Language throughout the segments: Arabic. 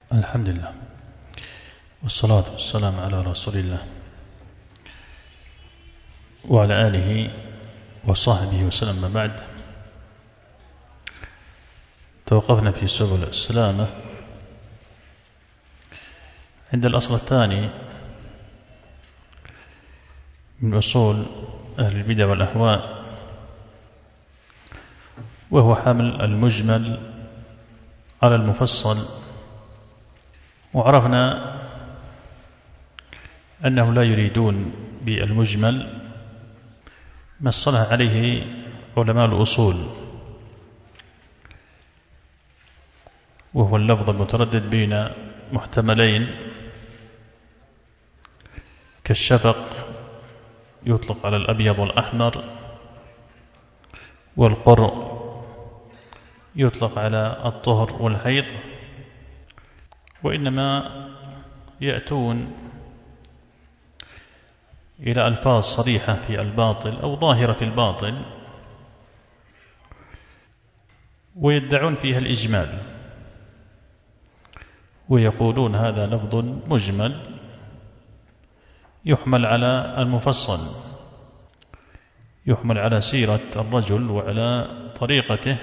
الحمد لله والصلاة والسلام على رسول الله وعلى آله وصحبه وسلم. ما بعد، توقفنا في سبل السلامة عند الأصل الثاني من أصول أهل البدع والأهواء، وهو حمل المجمل على المفصل. وعرفنا أنه لا يريدون بالمجمل ما اصطلح عليه علماء الأصول، وهو اللفظ المتردد بين محتملين كالشفق يطلق على الأبيض والأحمر، والقرء يطلق على الطهر والحيض. وإنما يأتون إلى ألفاظ صريحة في الباطل أو ظاهرة في الباطل ويدعون فيها الإجمال، ويقولون هذا لفظ مجمل يحمل على المفصل، يحمل على سيرة الرجل وعلى طريقته،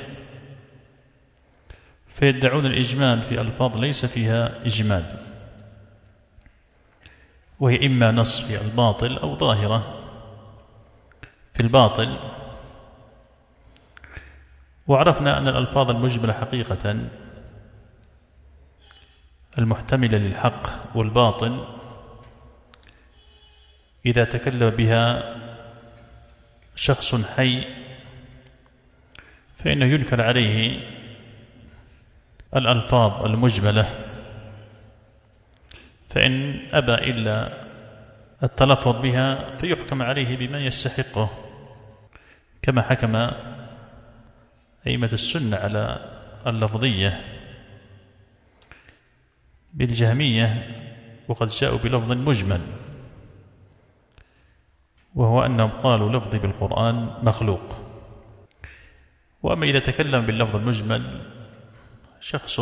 فيدعون الإجمال في ألفاظ ليس فيها إجمال، وهي إما نص في الباطل أو ظاهرة في الباطل. وعرفنا أن الألفاظ المجملة حقيقة المحتملة للحق والباطل إذا تكلم بها شخص حي فإنه ينكر عليه الألفاظ المجملة، فإن أبى إلا التلفظ بها فيحكم عليه بما يستحقه، كما حكم أئمة السنة على اللفظية بالجهمية وقد جاءوا بلفظ مجمل، وهو أنهم قالوا لفظي بالقرآن مخلوق. وأما إذا تكلم باللفظ المجمل شخص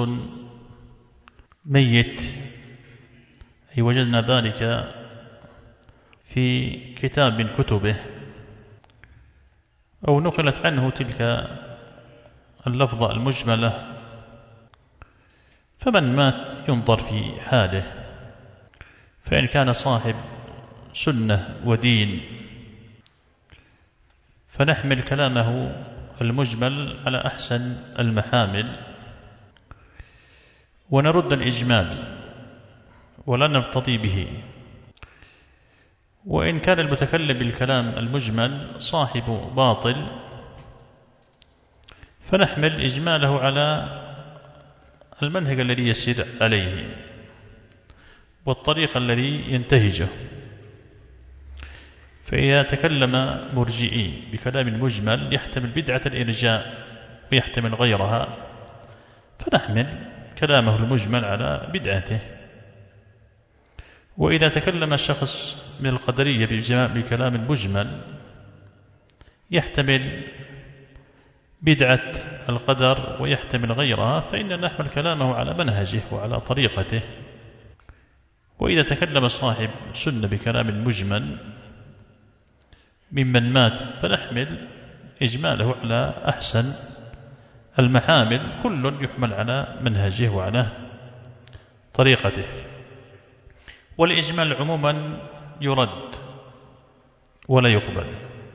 ميت، أي وجدنا ذلك في كتاب من كتبه أو نقلت عنه تلك اللفظة المجملة، فمن مات ينظر في حاله، فإن كان صاحب سنة ودين فنحمل كلامه المجمل على أحسن المحامل ونرد الإجمال ولا نرتضي به. وإن كان المتكلم بالكلام المجمل صاحب باطل فنحمل إجماله على المنهج الذي يسير عليه والطريق الذي ينتهجه. فإذا تكلم مرجئي بكلام مجمل يحتمل بدعة الإرجاء ويحتمل غيرها، فنحمل كلامه المجمل على بدعته. وإذا تكلم شخص من القدرية بكلام مجمل يحتمل بدعة القدر ويحتمل غيرها، فإننا نحمل كلامه على منهجه وعلى طريقته. وإذا تكلم صاحب سنة بكلام مجمل ممن مات فنحمل إجماله على أحسن المحامل، كل يحمل على منهجه وعلى طريقته. والإجمال عموما يرد ولا يقبل.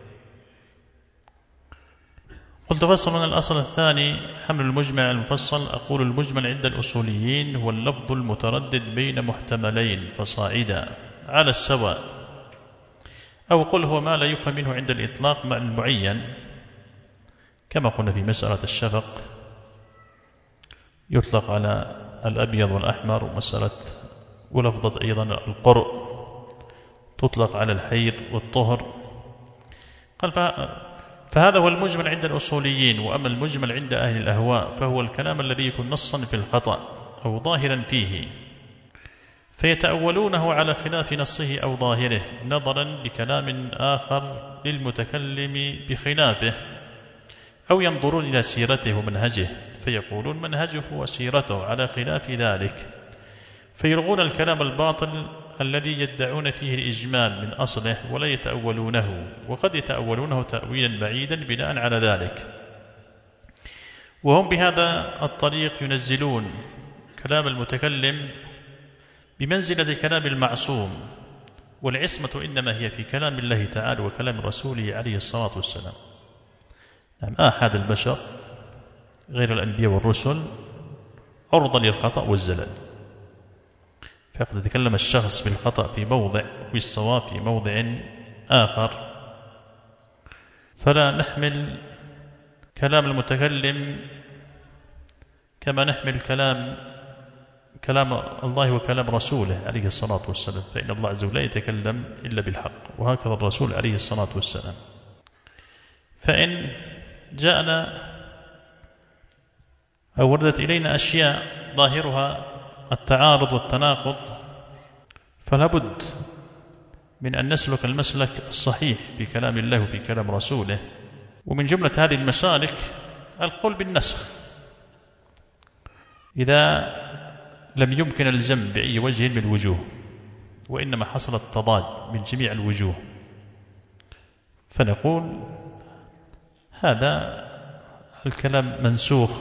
قلت فصلنا الأصل الثاني حمل المجمل على المفصل. أقول المجمل عند الأصوليين هو اللفظ المتردد بين محتملين فصاعدا على السواء، أو قل هو ما لا يفهم منه عند الإطلاق مع المعين، كما قلنا في مسألة الشفق يطلق على الأبيض والأحمر، ومسألة ولفظة أيضا القرء تطلق على الحيض والطهر. قال فهذا هو المجمل عند الأصوليين. وأما المجمل عند أهل الأهواء فهو الكلام الذي يكون نصا في الخطأ أو ظاهرا فيه، فيتأولونه على خلاف نصه أو ظاهره نظرا لكلام آخر للمتكلم بخلافه، أو ينظرون إلى سيرته ومنهجه فيقولون منهجه وسيرته على خلاف ذلك، فيلغون الكلام الباطل الذي يدعون فيه الإجمال من أصله ولا يتأولونه، وقد يتأولونه تأويلا بعيدا بناء على ذلك. وهم بهذا الطريق ينزلون كلام المتكلم بمنزلة كلام المعصوم، والعصمة إنما هي في كلام الله تعالى وكلام رسوله عليه الصلاة والسلام. نعم، أحد البشر غير الأنبياء والرسل عرضة للخطأ والزلل، فقد يتكلم الشخص بالخطأ في موضع والصواب في موضع آخر، فلا نحمل كلام المتكلم كما نحمل كلام الله وكلام رسوله عليه الصلاة والسلام، فإن الله عز وجل لا يتكلم إلا بالحق، وهكذا الرسول عليه الصلاة والسلام. فإن جاءنا أو وردت إلينا أشياء ظاهرها التعارض والتناقض، فلا بد من أن نسلك المسلك الصحيح في كلام الله وفي كلام رسوله. ومن جملة هذه المسالك القول بالنسخ إذا لم يمكن الجمع بأي وجه من الوجوه، وإنما حصل التضاد من جميع الوجوه، فنقول هذا الكلام منسوخ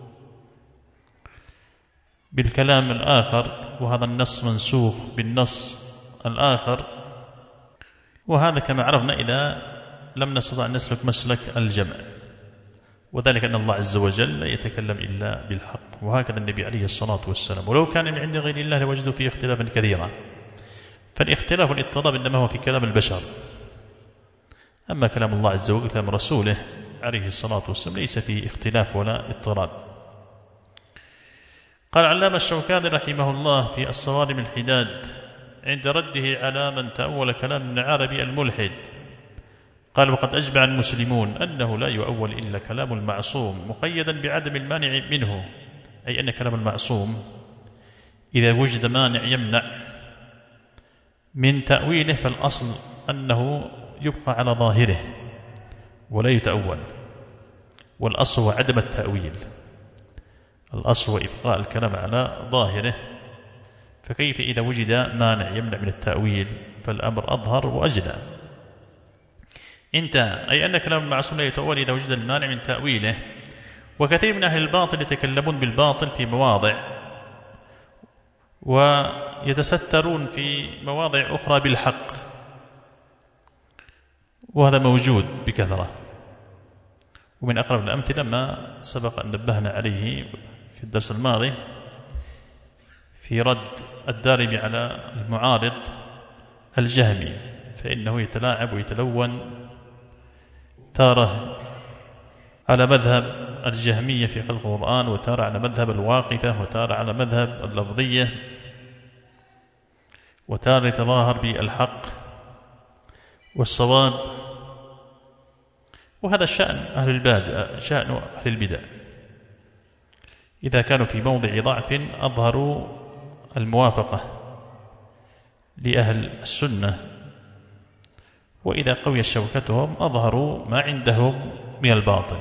بالكلام الآخر، وهذا النص منسوخ بالنص الآخر. وهذا كما عرفنا إذا لم نستطع أن نسلك مسلك الجمع، وذلك أن الله عز وجل لا يتكلم إلا بالحق، وهكذا النبي عليه الصلاة والسلام. ولو كان من عند غير الله لوجدوا فيه اختلافا كثيرا، فالاختلاف والاضطراب إنما هو في كلام البشر، أما كلام الله عز وجل كلام رسوله عليه الصلاة والسلام ليس فيه اختلاف ولا اضطراب. قال علامة الشوكاني رحمه الله في الصوارم الحداد عند رده على من تأول كلام ابن عربي الملحد، قال: وقد أجمع المسلمون أنه لا يؤول إلا كلام المعصوم مقيدا بعدم المانع منه، أي أن كلام المعصوم إذا وجد مانع يمنع من تأويله فالأصل أنه يبقى على ظاهره ولا يتأول، والأصل هو عدم التأويل، الأصل هو إبقاء الكلام على ظاهره. فكيف إذا وجد مانع يمنع من التأويل فالأمر أظهر وأجلى. انتهى، أي أن كلام المعصوم لا يتأول إذا وجد المانع من تأويله. وكثير من أهل الباطل يتكلمون بالباطل في مواضع ويتسترون في مواضع أخرى بالحق، وهذا موجود بكثرة. ومن أقرب الأمثلة ما سبق أن نبهنا عليه في الدرس الماضي في رد الدارمي على المعارض الجهمي، فإنه يتلاعب ويتلون تارة على مذهب الجهمية في خلق القرآن، وتارة على مذهب الواقفة، وتارة على مذهب اللفظية، وتارة يتظاهر بالحق والصواب. وهذا شأن أهل البدع، إذا كانوا في موضع ضعف أظهروا الموافقة لأهل السنة، وإذا قويت شوكتهم أظهروا ما عندهم من الباطل.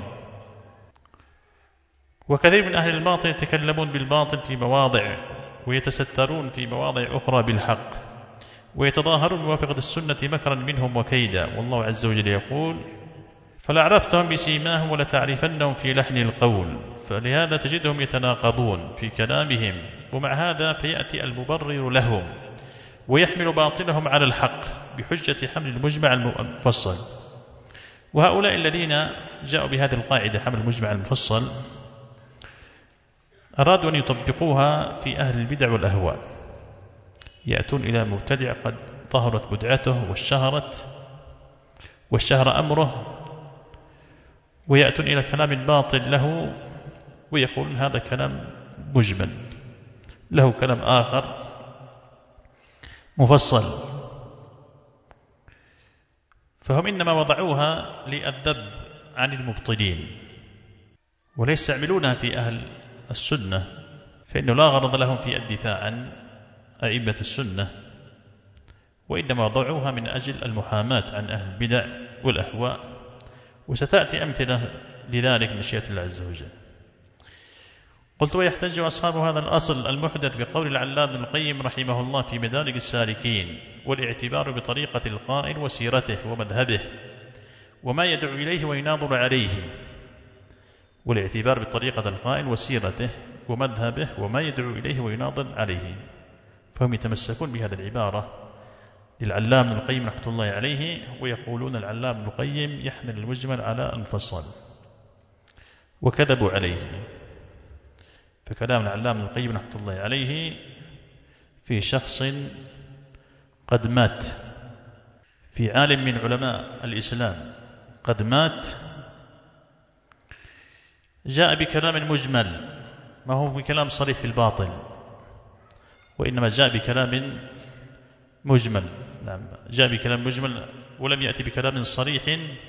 وكثير من أهل الباطل يتكلمون بالباطل في مواضع ويتسترون في مواضع أخرى بالحق، ويتظاهرون بموافقة السنة مكرا منهم وكيدا. والله عز وجل يقول: فلعرفتهم بسيماهم ولتعرفنهم في لحن القول. فلهذا تجدهم يتناقضون في كلامهم، ومع هذا فيأتي المبرر لهم ويحمل باطلهم على الحق بحجة حمل المجمع المفصل. وهؤلاء الذين جاءوا بهذه القاعدة حمل المجمع المفصل أرادوا أن يطبقوها في أهل البدع والأهواء، يأتون إلى مبتدع قد ظهرت بدعته واشتهر أمره، ويأتون إلى كلام باطل له ويقولون هذا كلام مجمل، له كلام آخر مفصل. فهم إنما وضعوها للذب عن المبطلين، ولا يستعملونها في أهل السنة، فإنه لا غرض لهم في الدفاع عن أئمة السنة، وإنما وضعوها من أجل المحاماة عن أهل البدع والأهواء. وستأتي أمثلة لذلك من مشيئة الله عز وجل. قلت: ويحتج أصحاب هذا الأصل المحدث بقول العلامة ابن القيم رحمه الله في مدارج السالكين، والاعتبار بطريقة القائل وسيرته ومذهبه وما يدعو إليه ويناظر عليه. والاعتبار بطريقة القائل وسيرته ومذهبه وما يدعو إليه ويناظر عليه. فهم يتمسكون بهذه العبارة للعلامة ابن القيم رحمة الله عليه، ويقولون العلامة ابن القيم يحمل المجمل على المفصل، وكذبوا عليه. فكلام العلامة ابن القيم رحمة الله عليه في شخص قد مات، في عالم من علماء الإسلام قد مات، جاء بكلام مجمل، ما هو بكلام صريح في الباطل، وإنما جاء بكلام مجمل. نعم، جاء بكلام مجمل ولم يأتي بكلام صريح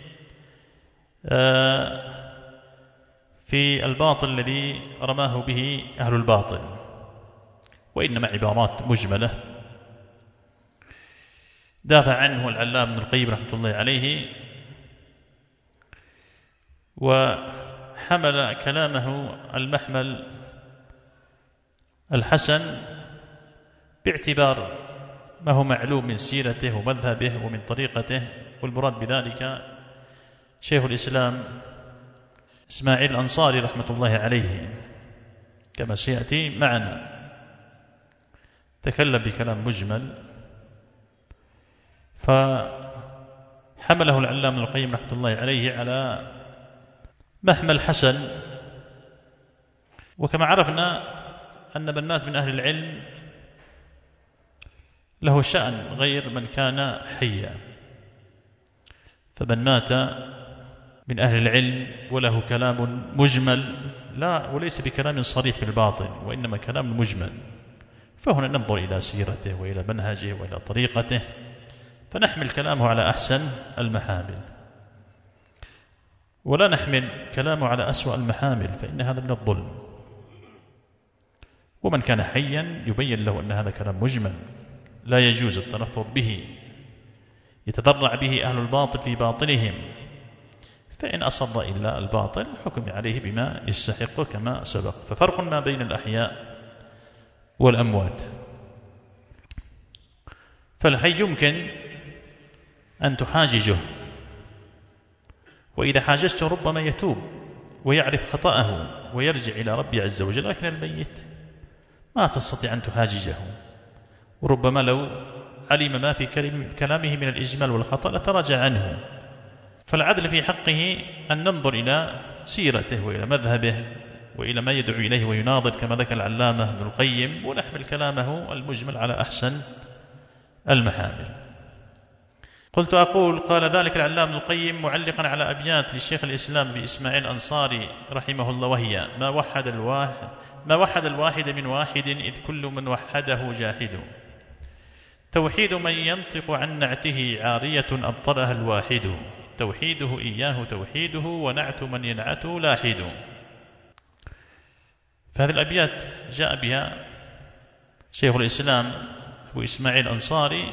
في الباطل الذي رماه به أهل الباطل، وإنما عبارات مجملة دافع عنه العلامة ابن القيم رحمة الله عليه، وحمل كلامه المحمل الحسن باعتبار ما هو معلوم من سيرته ومذهبه ومن طريقته. والمراد بذلك شيخ الإسلام إسماعيل الأنصاري رحمة الله عليه، كما سيأتي معنا، تكلم بكلام مجمل، فحمله العلامة ابن القيم رحمة الله عليه على محمل حسن. وكما عرفنا أن من مات من أهل العلم له شأن غير من كان حيا، فمن مات من أهل العلم وله كلام مجمل وليس بكلام صريح في الباطن، وإنما كلام مجمل، فهنا ننظر إلى سيرته وإلى منهجه وإلى طريقته، فنحمل كلامه على أحسن المحامل، ولا نحمل كلامه على أسوأ المحامل، فإن هذا من الظلم. ومن كان حيا يبين له أن هذا كلام مجمل لا يجوز التلفظ به، يتضرع به أهل الباطل في باطلهم، فإن أصر إلا الباطل حكم عليه بما يستحق كما سبق. ففرق ما بين الأحياء والأموات. فالحي يمكن أن تحاججه، وإذا حاججته ربما يتوب ويعرف خطأه ويرجع إلى ربي عز وجل، لكن الميت ما تستطيع أن تحاججه، وربما لو علم ما في كلامه من الإجمال والخطأ لتراجع عنه. فالعدل في حقه أن ننظر إلى سيرته وإلى مذهبه وإلى ما يدعو إليه ويناظر، كما ذكر العلامة ابن القيم، ونحمل كلامه المجمل على أحسن المحامل. قلت أقول: قال ذلك العلامة ابن القيم معلقا على أبيات للشيخ الإسلام بإسماعيل الأنصاري رحمه الله، وهي: ما وحد الواحد من واحد، إذ كل من وحده جاحد. توحيد من ينطق عن نعته عارية أبطلها الواحد، توحيده إياه توحيده، ونعت من ينعته لاحد. فهذه الأبيات جاء بها شيخ الإسلام أبو إسماعيل الأنصاري،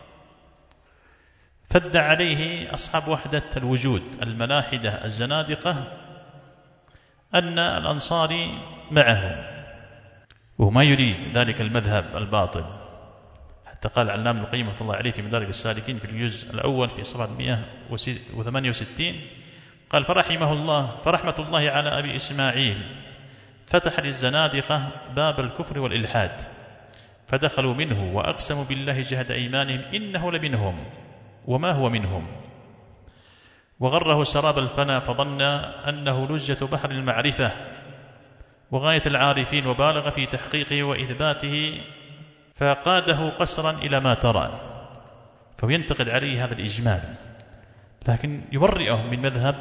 فد عليه أصحاب وحدة الوجود الملاحدة الزنادقة أن الأنصاري معهم، وما يريد ذلك المذهب الباطل، حتى قال العلامة ابن القيم رحمة الله عليه في مدارج السالكين في الجزء الأول في صفحة 168 قال: فرحمة الله على أبي إسماعيل فتح للزنادقة باب الكفر والإلحاد، فدخلوا منه وأقسموا بالله جهد أيمانهم إنه لمنهم وما هو منهم، وغره سراب الفنا فظن أنه لجة بحر المعرفة وغاية العارفين، وبالغ في تحقيقه وإثباته فقاده قسرا إلى ما ترى. فهو ينتقد عليه هذا الإجمال، لكن يبرئه من مذهب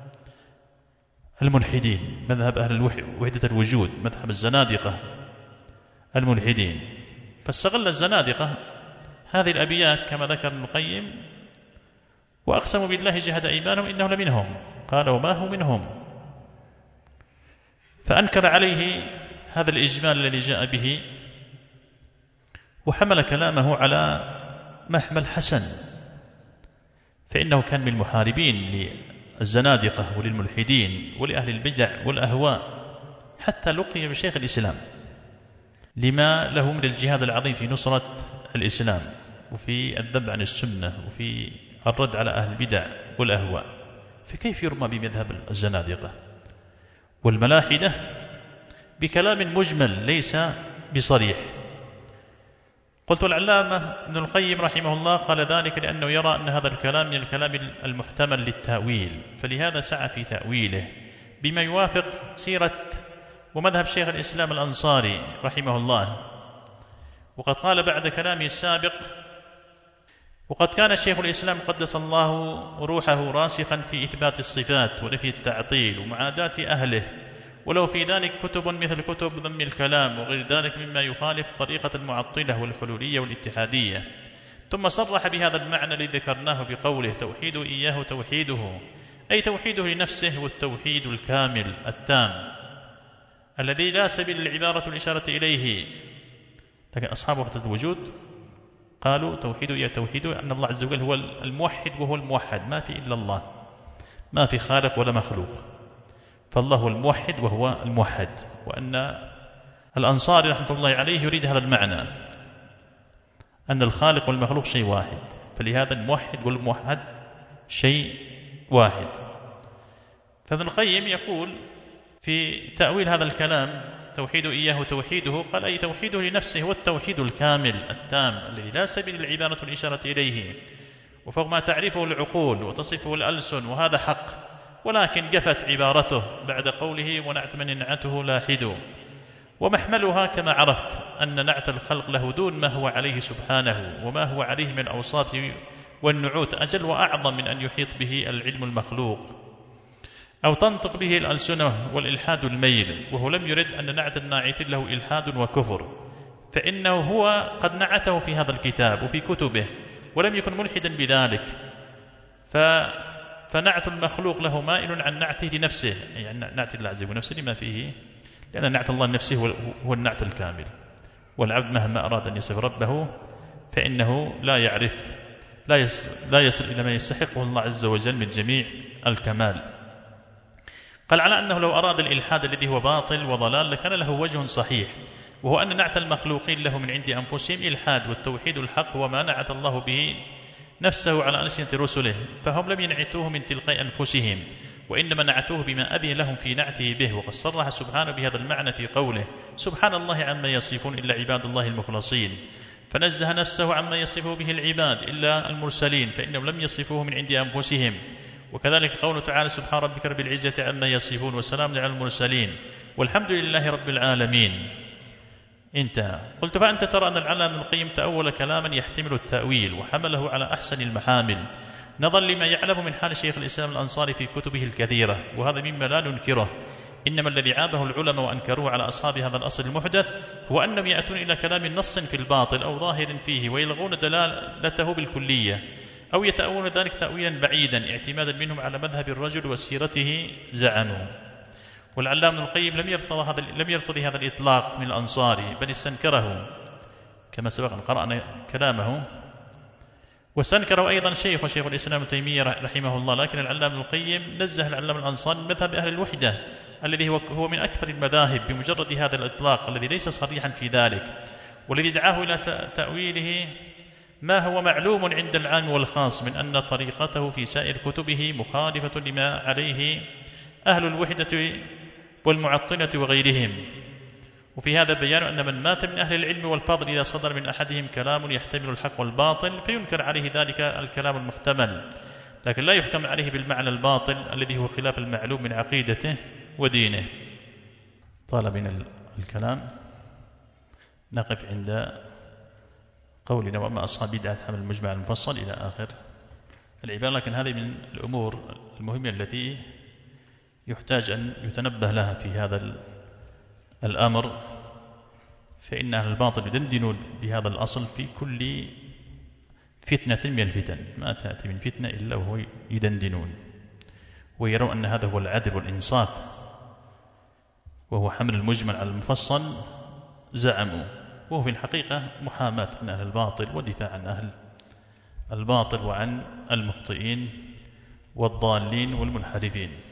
الملحدين، مذهب أهل وحدة الوجود، مذهب الزنادقة الملحدين. فاستغل الزنادقة هذه الأبيات كما ذكر ابن القيم، وأقسموا بالله جهد أيمانهم إنه لمنهم، قال: وما هو منهم. فأنكر عليه هذا الإجمال الذي جاء به، وحمل كلامه على محمل حسن، فإنه كان من المحاربين للزنادقة وللملحدين ولأهل البدع والأهواء، حتى لقي بشيخ الإسلام لما له من الجهاد العظيم في نصرة الإسلام وفي الذب عن السنة وفي الرد على أهل البدع والأهواء، فكيف يرمى بمذهب الزنادقة والملاحدة بكلام مجمل ليس بصريح؟ قلت العلامة ابن القيم رحمه الله قال ذلك لأنه يرى أن هذا الكلام من الكلام المحتمل للتأويل، فلهذا سعى في تأويله بما يوافق سيرة ومذهب شيخ الإسلام الأنصاري رحمه الله. وقد قال بعد كلامه السابق: وقد كان شيخ الإسلام قدس الله روحه راسخا في إثبات الصفات ونفي التعطيل ومعاداة أهله، ولو في ذلك كتب مثل كتب ذم الكلام وغير ذلك مما يخالف طريقة المعطلة والحلولية والاتحادية. ثم صرح بهذا المعنى الذي ذكرناه بقوله: توحيد إياه توحيده، أي توحيده لنفسه، والتوحيد الكامل التام الذي لا سبيل للعبارة والإشارة إليه. لكن أصحاب وحدة الوجود قالوا توحيده إياه توحيده أن الله عز وجل هو الموحد وهو الموحد، ما في إلا الله، ما في خالق ولا مخلوق، فالله هو الموحد وهو الموحد. وأن الأنصاري رحمة الله عليه يريد هذا المعنى، أن الخالق والمخلوق شيء واحد، فلهذا الموحد والموحد شيء واحد. فابن القيم يقول في تأويل هذا الكلام: توحيد إياه توحيده، قال أي توحيده لنفسه، والتوحيد الكامل التام الذي لا سبيل للعبارة والإشارة إليه، وفوق ما تعرفه العقول وتصفه الألسن، وهذا حق، ولكن جفت عبارته بعد قوله: ونعت من نعته لاحد. ومحملها كما عرفت أن نعت الخلق له دون ما هو عليه سبحانه، وما هو عليه من الأوصاف والنعوت أجل وأعظم من أن يحيط به العلم المخلوق أو تنطق به الألسنة والإلحاد الميل. وهو لم يرد أن نعت الناعت له إلحاد وكفر، فإنه هو قد نعته في هذا الكتاب وفي كتبه ولم يكن ملحدا بذلك. فنعت المخلوق له مائل عن نعته لنفسه، يعني نعت الله عز وجل نفسه لما فيه، لأن نعت الله لنفسه هو النعت الكامل. والعبد مهما أراد أن يصف ربه فإنه لا يعرف، لا يصل إلى ما يستحقه الله عز وجل من جميع الكمال. قال على أنه لو أراد الإلحاد الذي هو باطل وضلال لكان له وجه صحيح، وهو أن نعت المخلوقين له من عند أنفسهم إلحاد، والتوحيد الحق هو ما نعت الله به نفسه على ألسنة رسله، فهم لم ينعتوه من تلقاء أنفسهم، وإنما نعتوه بما أذن لهم في نعته به. وقد صرح سبحانه بهذا المعنى في قوله: سبحان الله عما يصفون إلا عباد الله المخلصين، فنزه نفسه عما يصفه به العباد إلا المرسلين، فإنهم لم يصفوه من عند أنفسهم. وكذلك قوله تعالى: سبحان ربك رب العزة عما يصفون وسلام على المرسلين والحمد لله رب العالمين. انتهى. قلت: فأنت ترى أن العلامة ابن القيم تأول كلاما يحتمل التأويل وحمله على أحسن المحامل نظرا لما يعلم من حال شيخ الإسلام الأنصاري في كتبه الكثيرة، وهذا مما لا ننكره، إنما الذي عابه العلماء وأنكروه على أصحاب هذا الأصل المحدث هو أنهم يأتون إلى كلام نص في الباطل أو ظاهر فيه ويلغون دلالته بالكلية، أو يتأولون ذلك تأويلا بعيدا اعتمادا منهم على مذهب الرجل وسيرته زعموا. والعلامة ابن القيم لم يرتضي هذا الإطلاق من الأنصاري، بل استنكره كما سبق أن قرأنا كلامه، واستنكره أيضا شيخ الإسلام ابن تيمية رحمه الله. لكن العلامة ابن القيم نزه العلامة الأنصاري من مذهب أهل الوحدة الذي هو من أكثر المذاهب بمجرد هذا الإطلاق الذي ليس صريحا في ذلك، والذي دعاه إلى تأويله ما هو معلوم عند العام والخاص من أن طريقته في سائر كتبه مخالفة لما عليه أهل الوحدة والمعطلة وغيرهم. وفي هذا بيان أن من مات من أهل العلم والفضل إذا صدر من أحدهم كلام يحتمل الحق والباطل فينكر عليه ذلك الكلام المحتمل، لكن لا يحكم عليه بالمعنى الباطل الذي هو خلاف المعلوم من عقيدته ودينه. طال بنا الكلام، نقف عند قولنا: وأما أصحاب بدعة حمل المجمع المفصل إلى آخر العبارة. لكن هذه من الأمور المهمة التي يحتاج أن يتنبه لها في هذا الأمر، فإن أهل الباطل يدندنون بهذا الأصل في كل فتنة من الفتن، ما تأتي من فتنة إلا وهو يدندنون ويرون أن هذا هو العدل والإنصاف، وهو حمل المجمل على المفصل زعموا، وهو في الحقيقة محاماة عن أهل الباطل ودفاع عن أهل الباطل وعن المخطئين والضالين والمنحرفين.